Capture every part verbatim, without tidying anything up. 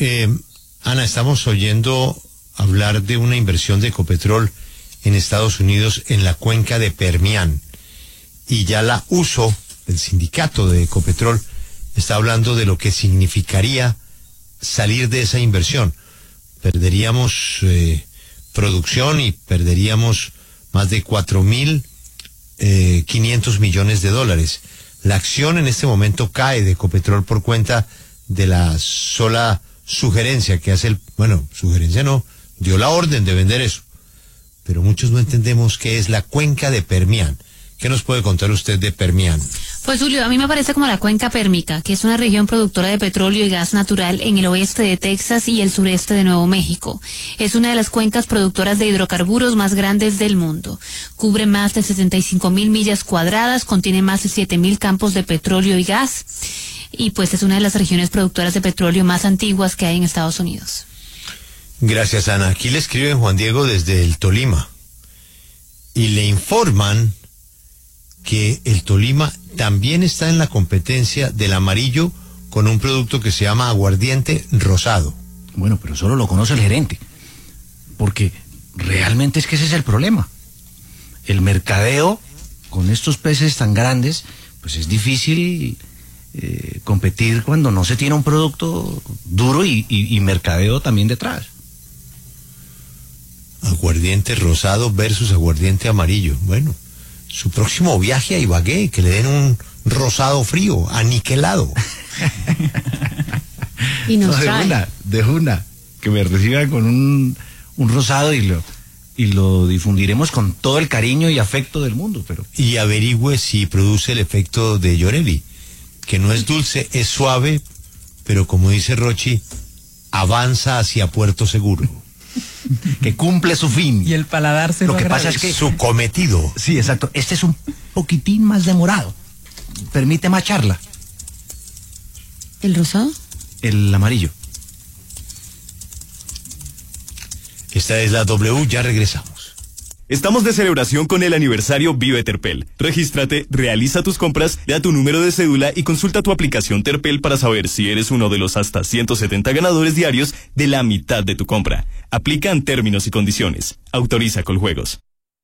Eh, Ana, estamos oyendo hablar de una inversión de Ecopetrol en Estados Unidos en la cuenca de Permian. Y ya la U S O, el sindicato de Ecopetrol, está hablando de lo que significaría salir de esa inversión. Perderíamos eh, producción y perderíamos más de cuatro mil quinientos millones de dólares. La acción en este momento cae de Ecopetrol por cuenta de la sola sugerencia que hace el... Bueno, sugerencia no, dio la orden de vender eso. Pero muchos no entendemos qué es la cuenca de Permian. ¿Qué nos puede contar usted de Permian? Pues Julio, a mí me parece como la cuenca pérmica, que es una región productora de petróleo y gas natural en el oeste de Texas y el sureste de Nuevo México. Es una de las cuencas productoras de hidrocarburos más grandes del mundo. Cubre más de setenta y cinco mil millas cuadradas, contiene más de siete mil campos de petróleo y gas, y pues es una de las regiones productoras de petróleo más antiguas que hay en Estados Unidos. Gracias, Ana. Aquí le escriben Juan Diego desde el Tolima y le informan que el Tolima también está en la competencia del amarillo con un producto que se llama aguardiente rosado. Bueno, pero solo lo conoce el gerente, porque realmente es que ese es el problema. El mercadeo con estos peces tan grandes, pues es difícil eh, competir cuando no se tiene un producto duro y, y, y mercadeo también detrás. Aguardiente rosado versus aguardiente amarillo. Bueno, su próximo viaje a Ibagué, que le den un rosado frío, aniquilado. Y nos no, de trae. una, de una, que me reciban con un, un rosado y lo, y lo difundiremos con todo el cariño y afecto del mundo. Pero Y averigüe si produce el efecto de Llorelli, que no es dulce, es suave, pero como dice Rochi, avanza hacia Puerto Seguro. que cumple su fin. Y el paladar se Lo lo que agrada. pasa es que Su cometido. sí, exacto. Este es un poquitín más demorado. Permite más charla. ¿El rosado? El amarillo. Esta es la W, ya regresamos. Estamos de celebración con el aniversario Vive Terpel. Regístrate, realiza tus compras, da tu número de cédula y consulta tu aplicación Terpel para saber si eres uno de los hasta ciento setenta ganadores diarios de la mitad de tu compra. Aplican términos y condiciones. Autoriza Coljuegos.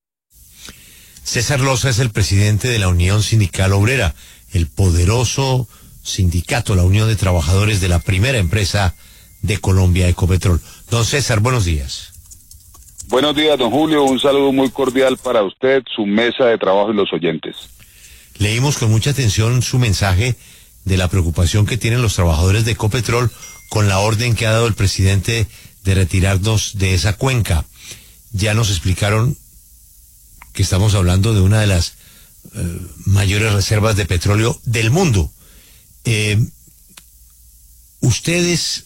César Loza es el presidente de la Unión Sindical Obrera, el poderoso sindicato, la Unión de Trabajadores de la primera empresa de Colombia, Ecopetrol. Don César, buenos días. Buenos días, don Julio. Un saludo muy cordial para usted, su mesa de trabajo y los oyentes. Leímos con mucha atención su mensaje de la preocupación que tienen los trabajadores de Ecopetrol con la orden que ha dado el presidente de retirarnos de esa cuenca. Ya nos explicaron que estamos hablando de una de las eh, mayores reservas de petróleo del mundo. Eh, ¿Ustedes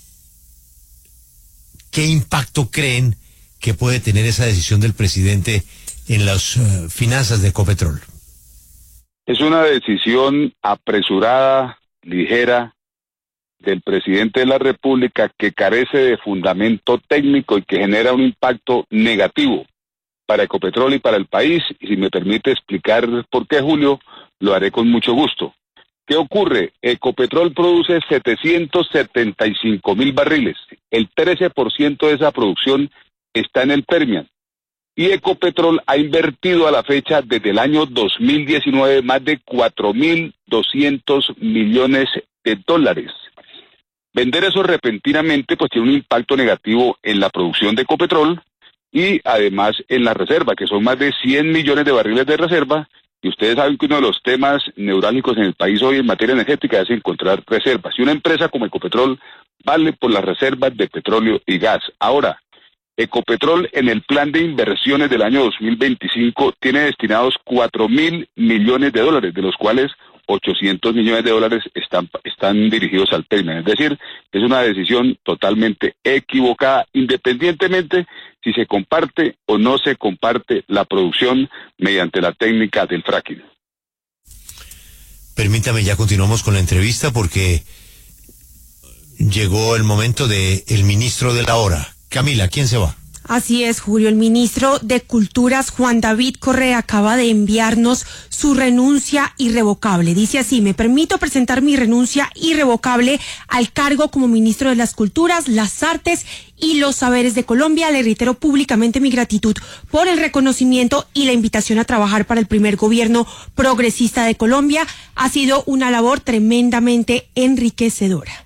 qué impacto creen que puede tener esa decisión del presidente en las uh, finanzas de Ecopetrol? Es una decisión apresurada, ligera, del presidente de la República que carece de fundamento técnico y que genera un impacto negativo para Ecopetrol y para el país. Y si me permite explicar por qué, Julio, lo haré con mucho gusto. ¿Qué ocurre? Ecopetrol produce setecientos setenta y cinco mil barriles. El trece por ciento de esa producción está en el Permian. Y Ecopetrol ha invertido a la fecha desde el año dos mil diecinueve más de cuatro mil doscientos millones de dólares. Vender eso repentinamente pues tiene un impacto negativo en la producción de Ecopetrol y además en la reserva, que son más de cien millones de barriles de reserva. Y ustedes saben que uno de los temas neurálgicos en el país hoy en materia energética es encontrar reservas. Y una empresa como Ecopetrol vale por las reservas de petróleo y gas. Ahora, Ecopetrol en el plan de inversiones del año dos mil veinticinco tiene destinados cuatro mil millones de dólares, de los cuales ochocientos millones de dólares están, están dirigidos al Permian. Es decir, es una decisión totalmente equivocada, independientemente si se comparte o no se comparte la producción mediante la técnica del fracking. Permítame, ya continuamos con la entrevista porque llegó el momento de el ministro de la hora. Camila, ¿quién se va? Así es, Julio. El ministro de Culturas, Juan David Correa, acaba de enviarnos su renuncia irrevocable. Dice así: me permito presentar mi renuncia irrevocable al cargo como ministro de las Culturas, las Artes y los Saberes de Colombia. Le reitero públicamente mi gratitud por el reconocimiento y la invitación a trabajar para el primer gobierno progresista de Colombia. Ha sido una labor tremendamente enriquecedora.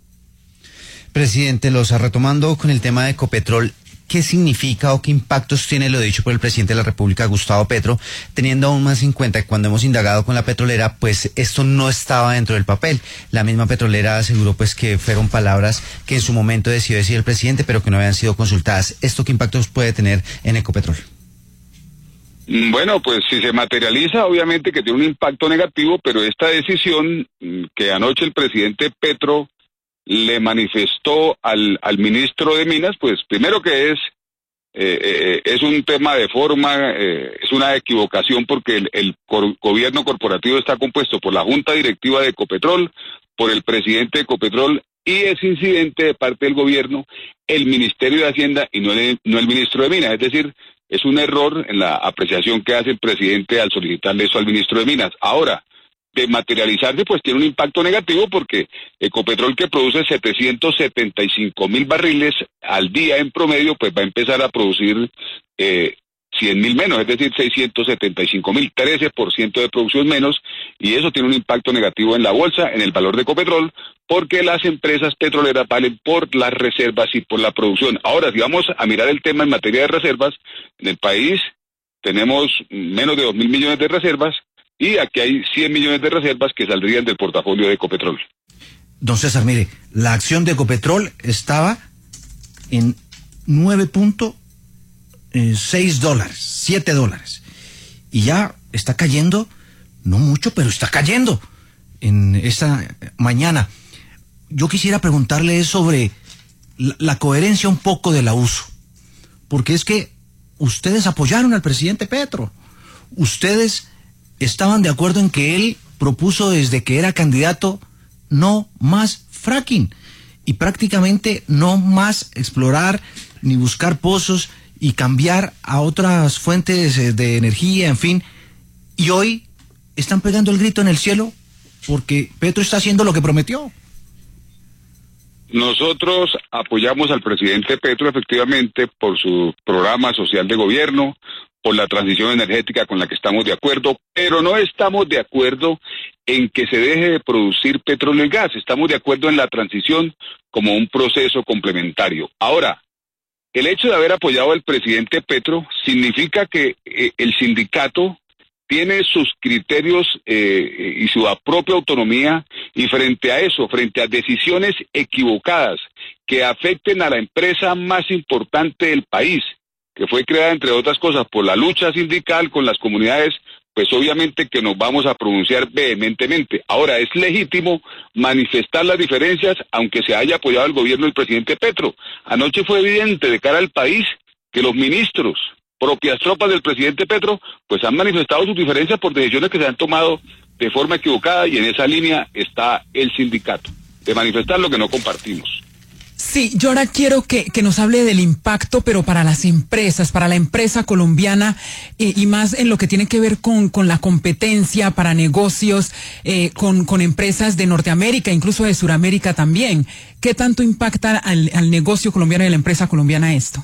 Presidente Loza, retomando con el tema de Ecopetrol, ¿qué significa o qué impactos tiene lo dicho por el presidente de la República, Gustavo Petro, teniendo aún más en cuenta que cuando hemos indagado con la petrolera, pues esto no estaba dentro del papel? La misma petrolera aseguró pues que fueron palabras que en su momento decidió decir el presidente, pero que no habían sido consultadas. ¿Esto qué impactos puede tener en Ecopetrol? Bueno, pues si se materializa, obviamente que tiene un impacto negativo, pero esta decisión que anoche el presidente Petro le manifestó al, al ministro de Minas, pues primero que es eh, eh, es un tema de forma, eh, es una equivocación porque el, el cor, gobierno corporativo está compuesto por la Junta Directiva de Ecopetrol, por el presidente de Ecopetrol, y es incidente de parte del gobierno el Ministerio de Hacienda y no el, no el ministro de Minas. Es decir, es un error en la apreciación que hace el presidente al solicitarle eso al ministro de Minas. Ahora, de materializarse, pues tiene un impacto negativo porque Ecopetrol, que produce setecientos setenta y cinco mil barriles al día en promedio, pues va a empezar a producir eh, cien mil menos, es decir, seiscientos setenta y cinco mil, trece por ciento de producción menos, y eso tiene un impacto negativo en la bolsa, en el valor de Ecopetrol, porque las empresas petroleras valen por las reservas y por la producción. Ahora, si vamos a mirar el tema en materia de reservas, en el país tenemos menos de dos mil millones de reservas, y aquí hay cien millones de reservas que saldrían del portafolio de Ecopetrol. Don César, mire, la acción de Ecopetrol estaba en nueve punto seis dólares, siete dólares. Y ya está cayendo, no mucho, pero está cayendo en esta mañana. Yo quisiera preguntarle sobre la, la coherencia un poco de la U S O. Porque es que ustedes apoyaron al presidente Petro. Ustedes estaban de acuerdo en que él propuso desde que era candidato no más fracking y prácticamente no más explorar ni buscar pozos y cambiar a otras fuentes de energía, en fin. Y hoy están pegando el grito en el cielo porque Petro está haciendo lo que prometió. Nosotros apoyamos al presidente Petro efectivamente por su programa social de gobierno, por la transición energética con la que estamos de acuerdo, pero no estamos de acuerdo en que se deje de producir petróleo y gas. Estamos de acuerdo en la transición como un proceso complementario. Ahora, el hecho de haber apoyado al presidente Petro significa que eh, el sindicato tiene sus criterios eh, y su propia autonomía, y frente a eso, frente a decisiones equivocadas que afecten a la empresa más importante del país, que fue creada, entre otras cosas, por la lucha sindical con las comunidades, pues obviamente que nos vamos a pronunciar vehementemente. Ahora, es legítimo manifestar las diferencias, aunque se haya apoyado al gobierno del presidente Petro. Anoche fue evidente de cara al país que los ministros, propias tropas del presidente Petro, pues han manifestado sus diferencias por decisiones que se han tomado de forma equivocada, y en esa línea está el sindicato, de manifestar lo que no compartimos. Sí, yo ahora quiero que, que nos hable del impacto, pero para las empresas, para la empresa colombiana, eh, y más en lo que tiene que ver con, con la competencia para negocios, eh, con, con empresas de Norteamérica, incluso de Sudamérica también. ¿Qué tanto impacta al, al negocio colombiano y a la empresa colombiana esto?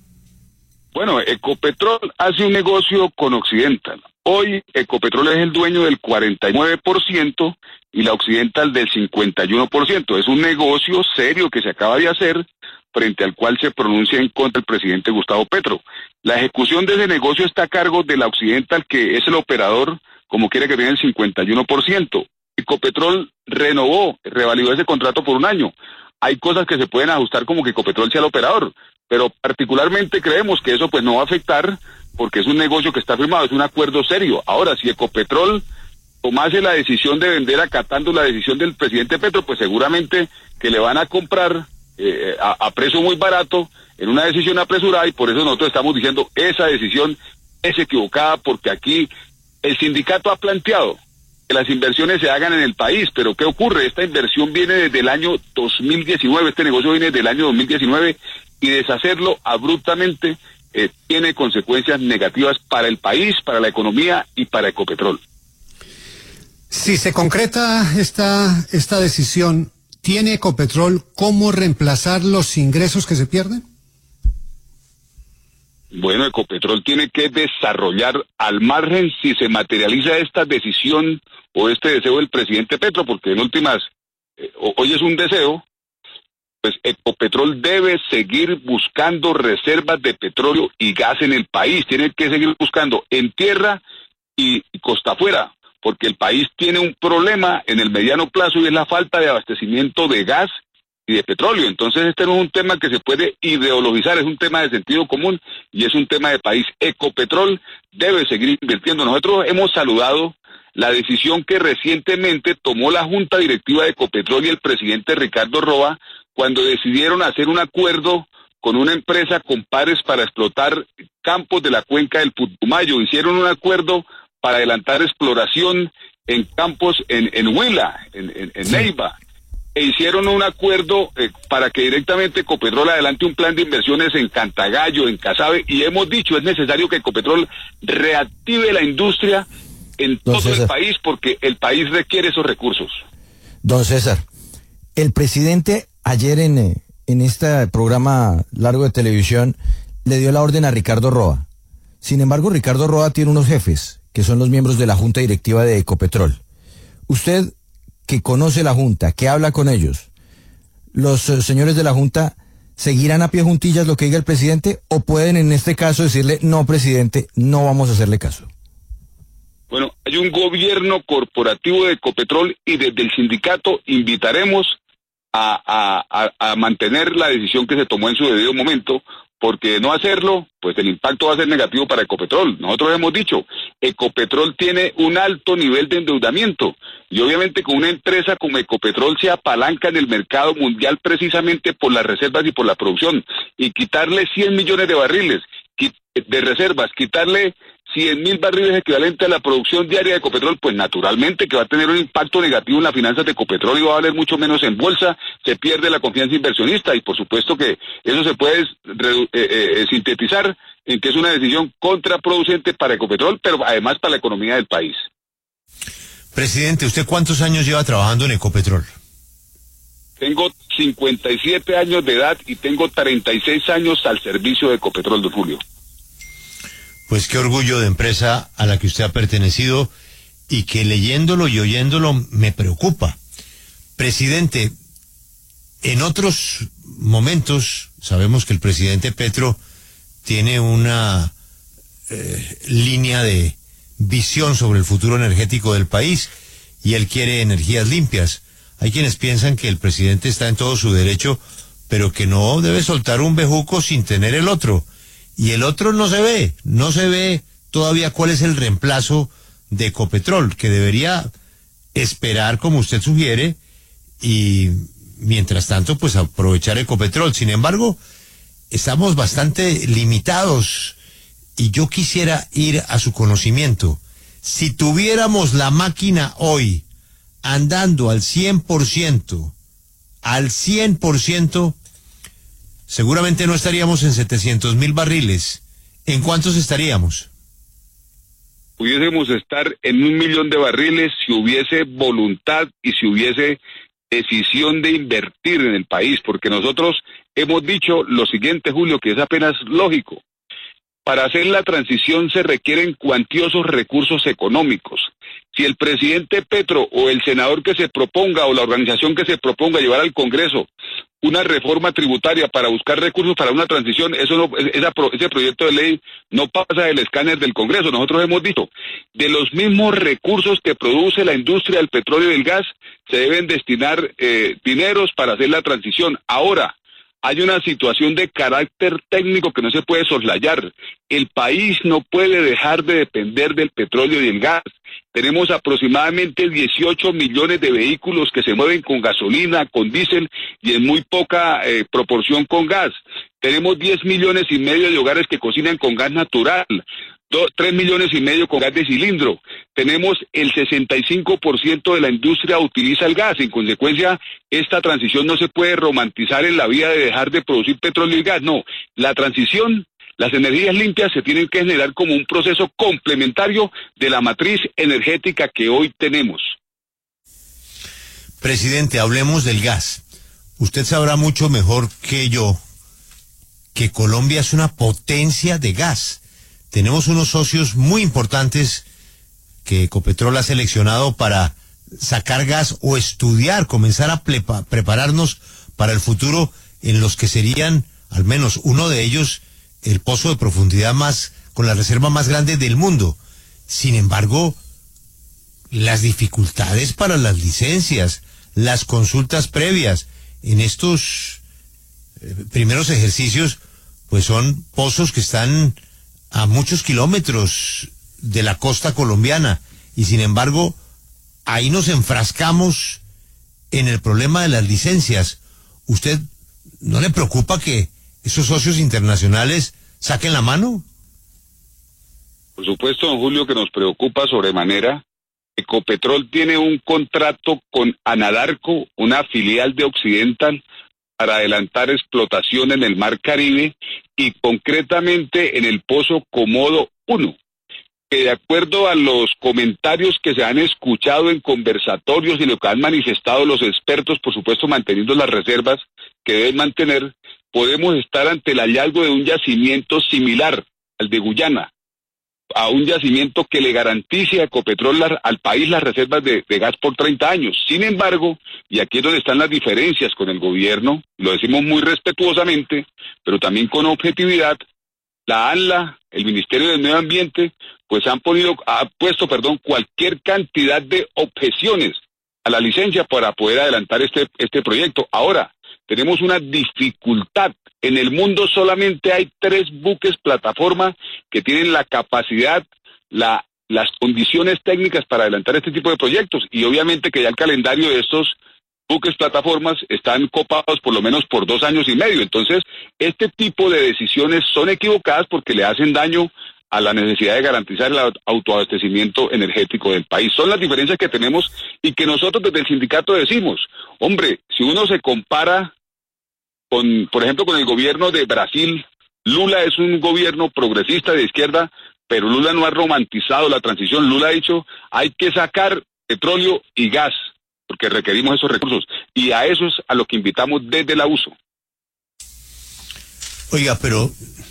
Bueno, Ecopetrol hace un negocio con Occidental. Hoy Ecopetrol es el dueño del cuarenta y nueve por ciento y la Occidental del cincuenta y uno por ciento. Es un negocio serio que se acaba de hacer, frente al cual se pronuncia en contra el presidente Gustavo Petro. La ejecución de ese negocio está a cargo de la Occidental, que es el operador, como quiere que tenga el cincuenta y uno por ciento. Ecopetrol renovó, revalidó ese contrato por un año. Hay cosas que se pueden ajustar como que Ecopetrol sea el operador, pero particularmente creemos que eso pues no va a afectar, porque es un negocio que está firmado, es un acuerdo serio. Ahora, si Ecopetrol tomase la decisión de vender acatando la decisión del presidente Petro, pues seguramente que le van a comprar eh, a, a precio muy barato, en una decisión apresurada, y por eso nosotros estamos diciendo esa decisión es equivocada, porque aquí el sindicato ha planteado que las inversiones se hagan en el país, pero ¿qué ocurre? Esta inversión viene desde el año dos mil diecinueve, este negocio viene desde el año dos mil diecinueve, y deshacerlo abruptamente eh, tiene consecuencias negativas para el país, para la economía y para Ecopetrol. Si se concreta esta, esta decisión, ¿tiene Ecopetrol cómo reemplazar los ingresos que se pierden? Bueno, Ecopetrol tiene que desarrollar al margen si se materializa esta decisión o este deseo del presidente Petro, porque en últimas, eh, hoy es un deseo, pues Ecopetrol debe seguir buscando reservas de petróleo y gas en el país, tiene que seguir buscando en tierra y, y costa afuera, porque el país tiene un problema en el mediano plazo y es la falta de abastecimiento de gas y de petróleo. Entonces este no es un tema que se puede ideologizar, es un tema de sentido común y es un tema de país. Ecopetrol debe seguir invirtiendo. Nosotros hemos saludado la decisión que recientemente tomó la Junta Directiva de Ecopetrol y el presidente Ricardo Roa cuando decidieron hacer un acuerdo con una empresa con pares para explotar campos de la cuenca del Putumayo. Hicieron un acuerdo para adelantar exploración en campos en, en Huila, en, en, en Neiva. E hicieron un acuerdo eh, para que directamente Ecopetrol adelante un plan de inversiones en Cantagallo, en Casabe, y hemos dicho, es necesario que Ecopetrol reactive la industria en Don todo César. el país, porque el país requiere esos recursos. Don César, el presidente ayer en, eh, en este programa largo de televisión le dio la orden a Ricardo Roa. Sin embargo, Ricardo Roa tiene unos jefes, que son los miembros de la Junta Directiva de Ecopetrol. Usted, que conoce la Junta, que habla con ellos, ¿los eh, señores de la Junta seguirán a pie juntillas lo que diga el presidente o pueden en este caso decirle, no, presidente, no vamos a hacerle caso? Bueno, hay un gobierno corporativo de Ecopetrol y desde el sindicato invitaremos a, a, a, a mantener la decisión que se tomó en su debido momento, porque de no hacerlo, pues el impacto va a ser negativo para Ecopetrol. Nosotros hemos dicho, Ecopetrol tiene un alto nivel de endeudamiento y obviamente con una empresa como Ecopetrol se apalanca en el mercado mundial precisamente por las reservas y por la producción, y quitarle cien millones de barriles de reservas, quitarle cien mil barriles equivalentes a la producción diaria de Ecopetrol, pues naturalmente que va a tener un impacto negativo en las finanzas de Ecopetrol y va a valer mucho menos en bolsa, se pierde la confianza inversionista y por supuesto que eso se puede eh, eh, sintetizar en que es una decisión contraproducente para Ecopetrol, pero además para la economía del país. Presidente, ¿usted cuántos años lleva trabajando en Ecopetrol? Tengo cincuenta y siete años de edad y tengo treinta y seis años al servicio de Ecopetrol, don Julio. Pues qué orgullo de empresa a la que usted ha pertenecido y que leyéndolo y oyéndolo me preocupa. Presidente, en otros momentos sabemos que el presidente Petro tiene una eh, línea de visión sobre el futuro energético del país y él quiere energías limpias. Hay quienes piensan que el presidente está en todo su derecho, pero que no debe soltar un bejuco sin tener el otro. Y el otro no se ve, no se ve todavía cuál es el reemplazo de Ecopetrol, que debería esperar como usted sugiere y mientras tanto pues aprovechar Ecopetrol. Sin embargo, estamos bastante limitados y yo quisiera ir a su conocimiento. Si tuviéramos la máquina hoy andando al cien por ciento, al cien por ciento, seguramente no estaríamos en setecientos mil barriles. ¿En cuántos estaríamos? Pudiésemos estar en un millón de barriles si hubiese voluntad y si hubiese decisión de invertir en el país, porque nosotros hemos dicho lo siguiente, Julio, que es apenas lógico. Para hacer la transición se requieren cuantiosos recursos económicos. Si el presidente Petro o el senador que se proponga o la organización que se proponga llevar al Congreso una reforma tributaria para buscar recursos para una transición, eso no, esa, ese proyecto de ley no pasa del escáner del Congreso. Nosotros hemos dicho, de los mismos recursos que produce la industria del petróleo y del gas, se deben destinar eh, dineros para hacer la transición. Ahora, hay una situación de carácter técnico que no se puede soslayar. El país no puede dejar de depender del petróleo y del gas. Tenemos aproximadamente dieciocho millones de vehículos que se mueven con gasolina, con diésel y en muy poca eh, proporción con gas. Tenemos diez millones y medio de hogares que cocinan con gas natural. tres millones y medio con gas de cilindro. Tenemos el sesenta y cinco por ciento de la industria utiliza el gas. En consecuencia, esta transición no se puede romantizar en la vía de dejar de producir petróleo y gas. No, la transición, las energías limpias se tienen que generar como un proceso complementario de la matriz energética que hoy tenemos. Presidente, hablemos del gas. Usted sabrá mucho mejor que yo que Colombia es una potencia de gas. Tenemos unos socios muy importantes que Ecopetrol ha seleccionado para sacar gas o estudiar, comenzar a prepa- prepararnos para el futuro, en los que serían, al menos uno de ellos, el pozo de profundidad más, con la reserva más grande del mundo. Sin embargo, las dificultades para las licencias, las consultas previas en estos eh, primeros ejercicios, pues son pozos que están a muchos kilómetros de la costa colombiana, y sin embargo ahí nos enfrascamos en el problema de las licencias. ¿Usted no le preocupa que esos socios internacionales saquen la mano? Por supuesto, don Julio, que nos preocupa sobremanera. Ecopetrol tiene un contrato con Anadarko, una filial de Occidental, para adelantar explotación en el Mar Caribe y concretamente en el Pozo Comodo uno, que de acuerdo a los comentarios que se han escuchado en conversatorios y lo que han manifestado los expertos, por supuesto manteniendo las reservas que deben mantener, podemos estar ante el hallazgo de un yacimiento similar al de Guyana, a un yacimiento que le garantice a Ecopetrol la, al país las reservas de, de gas por treinta años. Sin embargo, y aquí es donde están las diferencias con el gobierno, lo decimos muy respetuosamente, pero también con objetividad, la ANLA, el Ministerio del Medio Ambiente, pues han ponido, ha puesto, perdón, cualquier cantidad de objeciones a la licencia para poder adelantar este, este proyecto. Ahora, tenemos una dificultad. En el mundo solamente hay tres buques plataforma que tienen la capacidad, la, las condiciones técnicas para adelantar este tipo de proyectos, y obviamente que ya el calendario de estos buques plataformas están copados por lo menos por dos años y medio. Entonces, este tipo de decisiones son equivocadas porque le hacen daño a la necesidad de garantizar el autoabastecimiento energético del país. Son las diferencias que tenemos y que nosotros desde el sindicato decimos, hombre, si uno se compara con, por ejemplo, con el gobierno de Brasil, Lula es un gobierno progresista de izquierda, pero Lula no ha romantizado la transición. Lula ha dicho, hay que sacar petróleo y gas, porque requerimos esos recursos, y a eso es a lo que invitamos desde la U S O. Oiga, pero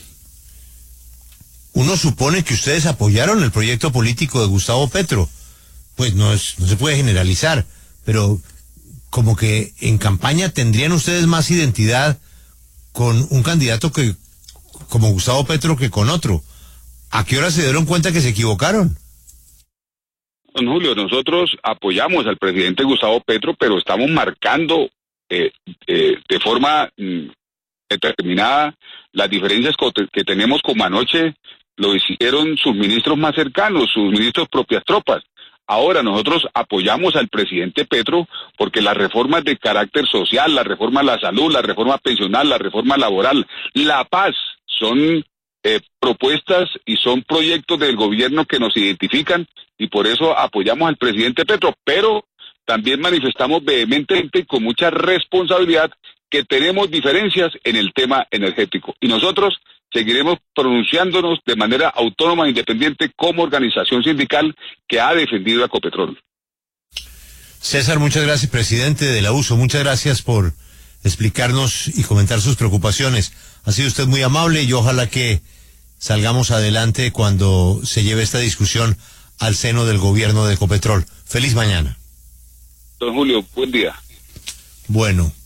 uno supone que ustedes apoyaron el proyecto político de Gustavo Petro. Pues no es, no se puede generalizar, pero como que en campaña tendrían ustedes más identidad con un candidato que como Gustavo Petro que con otro. ¿A qué hora se dieron cuenta que se equivocaron? Don Julio, nosotros apoyamos al presidente Gustavo Petro, pero estamos marcando eh, eh, de forma mm, determinada las diferencias que tenemos, como anoche lo hicieron sus ministros más cercanos, sus ministros propias tropas. Ahora nosotros apoyamos al presidente Petro porque las reformas de carácter social, la reforma a la salud, la reforma pensional, la reforma laboral, la paz, son eh, propuestas y son proyectos del gobierno que nos identifican, y por eso apoyamos al presidente Petro, pero también manifestamos vehementemente y con mucha responsabilidad que tenemos diferencias en el tema energético, y nosotros seguiremos pronunciándonos de manera autónoma e independiente como organización sindical que ha defendido a Ecopetrol. César, muchas gracias, presidente de la U S O. Muchas gracias por explicarnos y comentar sus preocupaciones. Ha sido usted muy amable y ojalá que salgamos adelante cuando se lleve esta discusión al seno del gobierno de Ecopetrol. Feliz mañana. Don Julio, buen día. Bueno.